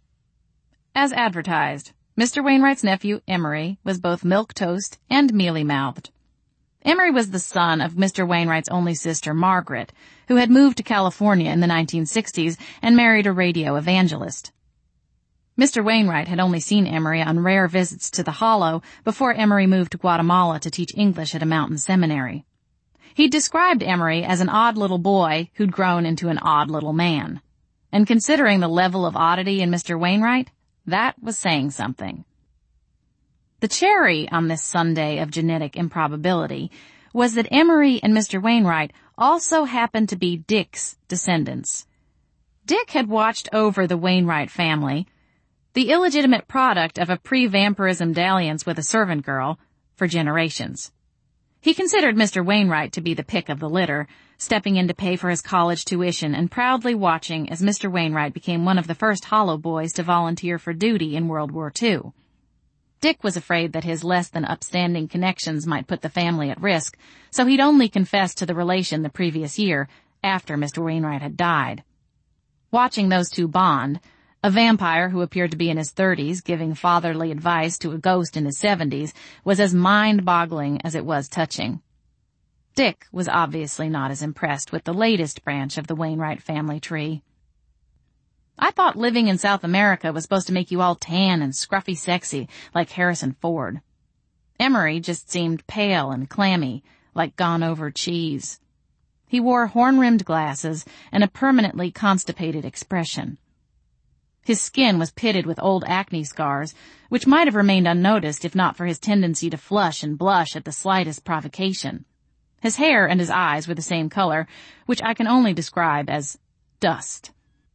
As advertised, Mr. Wainwright's nephew, Emery, was both milquetoast and mealy-mouthed. Emery was the son of Mr. Wainwright's only sister, Margaret, who had moved to California in the 1960s and married a radio evangelist. Mr. Wainwright had only seen Emery on rare visits to the Hollow before Emery moved to Guatemala to teach English at a mountain seminary. He described Emery as an odd little boy who'd grown into an odd little man. And considering the level of oddity in Mr. Wainwright, that was saying something. The cherry on this sundae of genetic improbability was that Emery and Mr. Wainwright also happened to be Dick's descendants. Dick had watched over the Wainwright family, the illegitimate product of a pre-vampirism dalliance with a servant girl, for generations. He considered Mr. Wainwright to be the pick of the litter, stepping in to pay for his college tuition and proudly watching as Mr. Wainwright became one of the first Hollow boys to volunteer for duty in World War II. Dick was afraid that his less than upstanding connections might put the family at risk, so he'd only confessed to the relation the previous year, after Mr. Wainwright had died. Watching those two bond, a vampire who appeared to be in his 30s giving fatherly advice to a ghost in his 70s, was as mind-boggling as it was touching. Dick was obviously not as impressed with the latest branch of the Wainwright family tree. "I thought living in South America was supposed to make you all tan and scruffy sexy, like Harrison Ford." Emery just seemed pale and clammy, like gone-over cheese. He wore horn-rimmed glasses and a permanently constipated expression. His skin was pitted with old acne scars, which might have remained unnoticed if not for his tendency to flush and blush at the slightest provocation. His hair and his eyes were the same color, which I can only describe as dust.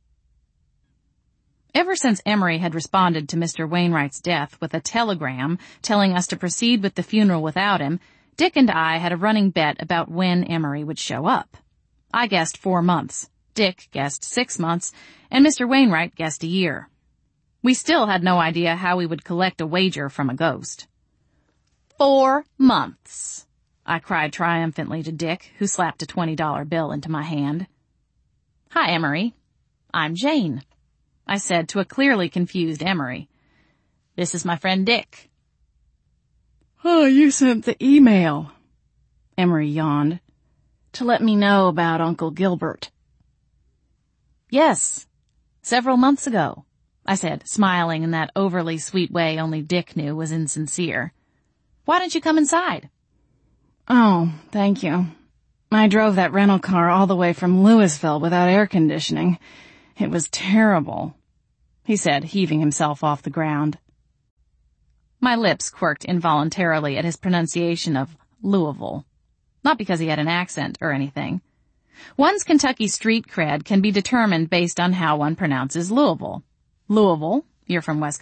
Ever since Emery had responded to Mr. Wainwright's death with a telegram telling us to proceed with the funeral without him, Dick and I had a running bet about when Emery would show up. I guessed 4 months. Dick guessed 6 months, and Mr. Wainwright guessed a year. We still had no idea how we would collect a wager from a ghost. 4 months, I cried triumphantly to Dick, who slapped a $20 bill into my hand. "Hi, Emery. I'm Jane," I said to a clearly confused Emery. "This is my friend Dick." "Oh, you sent the email," Emery yawned, "to let me know about Uncle Gilbert." "Yes, several months ago," I said, smiling in that overly sweet way only Dick knew was insincere. "Why don't you come inside?" "Oh, thank you. I drove that rental car all the way from Louisville without air conditioning. It was terrible," he said, heaving himself off the ground. My lips quirked involuntarily at his pronunciation of Louisville. Not because he had an accent or anything. One's Kentucky street cred can be determined based on how one pronounces Louisville. Louisville, you're from West